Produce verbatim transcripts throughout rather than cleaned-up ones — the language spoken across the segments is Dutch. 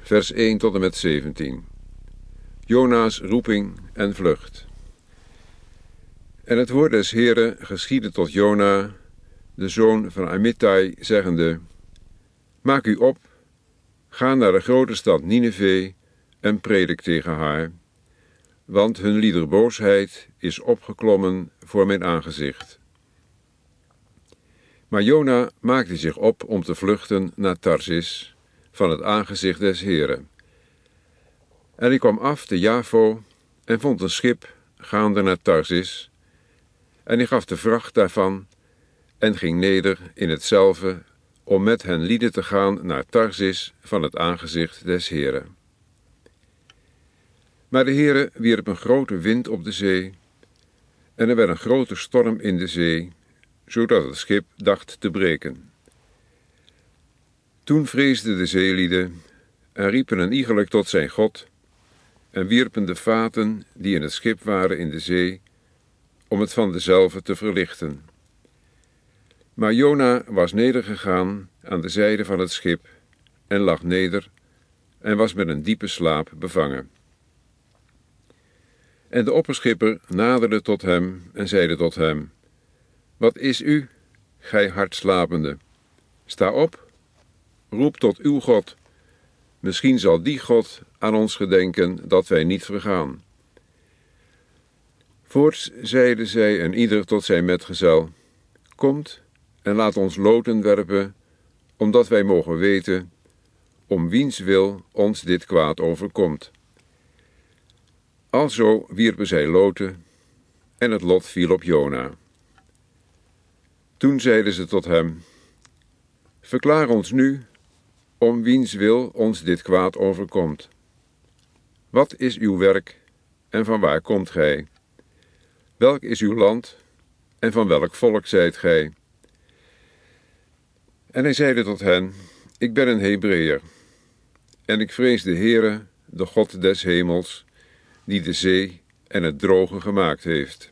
vers één tot en met zeventien. Jona's roeping en vlucht. En het woord des Heeren geschiedde tot Jona, de zoon van Amittai, zeggende: Maak u op, ga naar de grote stad Nineve en predik tegen haar, want hun liederboosheid is opgeklommen voor mijn aangezicht. Maar Jona maakte zich op om te vluchten naar Tarsis, van het aangezicht des Heeren. En hij kwam af te Jafo en vond een schip gaande naar Tarsis, en hij gaf de vracht daarvan en ging neder in hetzelve om met hen lieden te gaan naar Tarsis van het aangezicht des Heeren. Maar de Heere wierp een grote wind op de zee, en er werd een grote storm in de zee, zodat het schip dacht te breken. Toen vreesden de zeelieden en riepen een iegelijk tot zijn God en wierpen de vaten die in het schip waren in de zee, om het van dezelve te verlichten. Maar Jona was nedergegaan aan de zijde van het schip en lag neder en was met een diepe slaap bevangen. En de opperschipper naderde tot hem en zeide tot hem: Wat is u, gij hardslapende? Sta op, roep tot uw God. Misschien zal die God aan ons gedenken dat wij niet vergaan. Voorts zeiden zij en ieder tot zijn metgezel: Komt en laat ons loten werpen, omdat wij mogen weten om wiens wil ons dit kwaad overkomt. Alzo wierpen zij loten, en het lot viel op Jona. Toen zeiden ze tot hem: Verklaar ons nu om wiens wil ons dit kwaad overkomt. Wat is uw werk en van waar komt gij? Welk is uw land en van welk volk zijt gij? En hij zeide tot hen: Ik ben een Hebreeër, en ik vrees de Heere, de God des hemels, die de zee en het droge gemaakt heeft.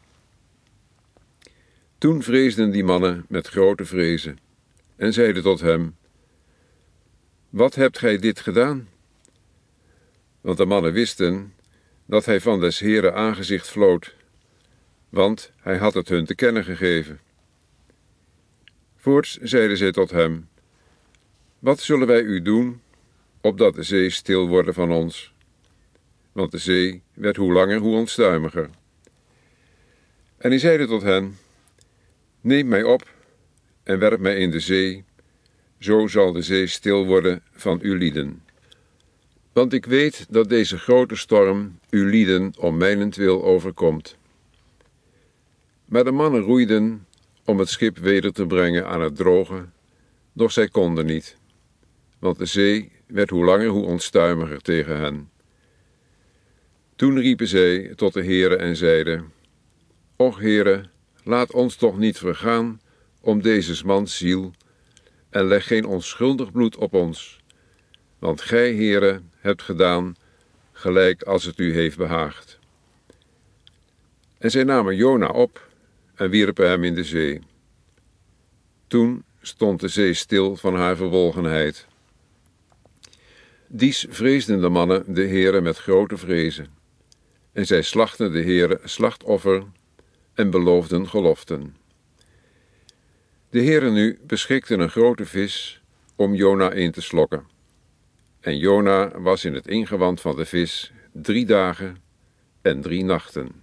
Toen vreesden die mannen met grote vrezen en zeiden tot hem: Wat hebt gij dit gedaan? Want de mannen wisten dat hij van des Heeren aangezicht vlood, want hij had het hun te kennen gegeven. Voorts zeiden zij tot hem: Wat zullen wij u doen, opdat de zee stil worden van ons? Want de zee werd hoe langer hoe onstuimiger. En hij zeide tot hen: Neem mij op en werp mij in de zee, zo zal de zee stil worden van uw lieden. Want ik weet dat deze grote storm uw lieden om mijnentwil overkomt. Maar de mannen roeiden om het schip weder te brengen aan het droge, doch zij konden niet, want de zee werd hoe langer hoe onstuimiger tegen hen. Toen riepen zij tot de Heere en zeiden: Och Heere, laat ons toch niet vergaan om deze mans ziel, en leg geen onschuldig bloed op ons, want gij, Heere, hebt gedaan gelijk als het u heeft behaagd. En zij namen Jona op en wierpen hem in de zee. Toen stond de zee stil van haar verbolgenheid. Dies vreesden de mannen de Heere met grote vrezen, en zij slachten de Heere slachtoffer en beloofden geloften. De Heere nu beschikte een grote vis om Jona in te slokken. En Jona was in het ingewand van de vis drie dagen en drie nachten.